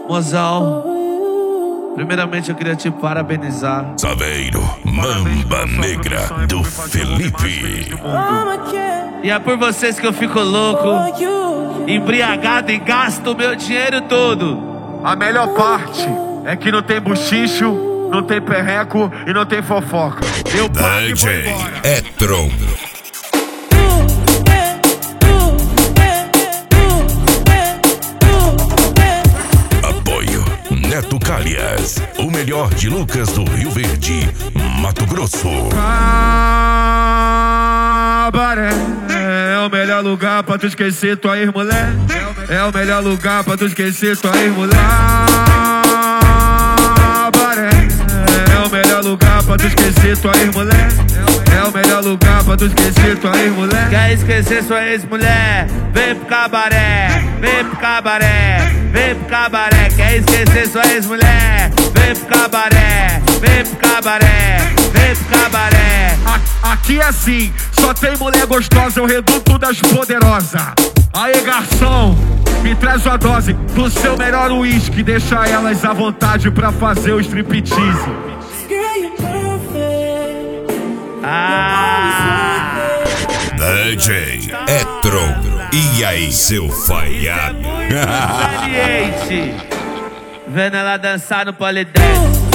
Mozão, primeiramente eu queria te parabenizar. Saveiro, Mamba Negra do Felipe. E é por vocês que eu fico louco, embriagado e gasto o meu dinheiro todo. A melhor parte é que não tem buchicho, não tem perreco e não tem fofoca. Eu pago e vou DJ embora. Etron. Apoio Neto Calhas, o melhor de Lucas do Rio Verde, Mato Grosso. Cabaré é o melhor lugar pra tu esquecer tua ex-mulher. É o melhor lugar pra tu esquecer tua ex-mulher. Cabaré é o melhor lugar pra tu esquecer tua ex-mulher. É o melhor lugar pra tu esquecer tua ex-mulher. Quer esquecer sua ex-mulher? Vem pro cabaré, vem pro cabaré, vem pro cabaré. Quer esquecer sua ex-mulher? Vem pro cabaré, vem pro cabaré, vem pro cabaré. Aqui é assim, só tem mulher gostosa, é o reduto das poderosas. Aí, garçom, me traz uma dose do seu melhor uísque. Deixa elas à vontade pra fazer o striptease. DJ Etron. E aí, seu falhado? Saliente. Vendo ela dançar no polidense.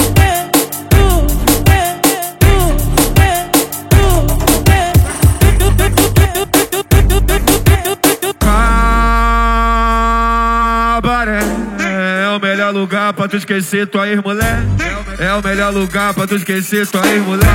Cabaré é o melhor lugar pra tu esquecer tua ex-mulher. É o melhor lugar pra tu esquecer tua ex-mulher.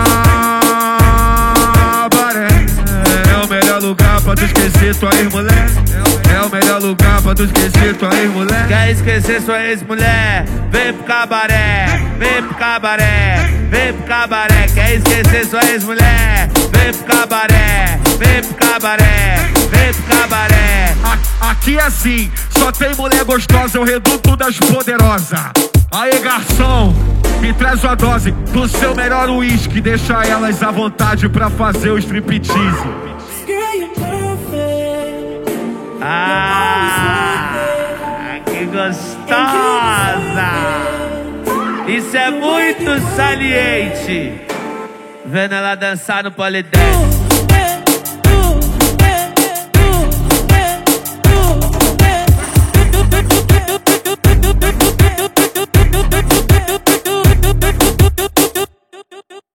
Cabaré é o melhor lugar pra tu esquecer tua ex-mulher. É o melhor lugar pra tu esquecer tua ex-mulher. Quer esquecer sua ex-mulher? Vem pro cabaré, vem pro cabaré, vem pro cabaré. Quer esquecer sua ex-mulher? Vem pro cabaré, vem pro cabaré, vem pro cabaré. Aqui é assim, só tem mulher gostosa, é o reduto das poderosas. Aí, garçom, me traz uma dose do seu melhor uísque. Deixa elas à vontade pra fazer o striptease. Que gostosa! Isso é muito saliente. Vendo ela dançar no polidense.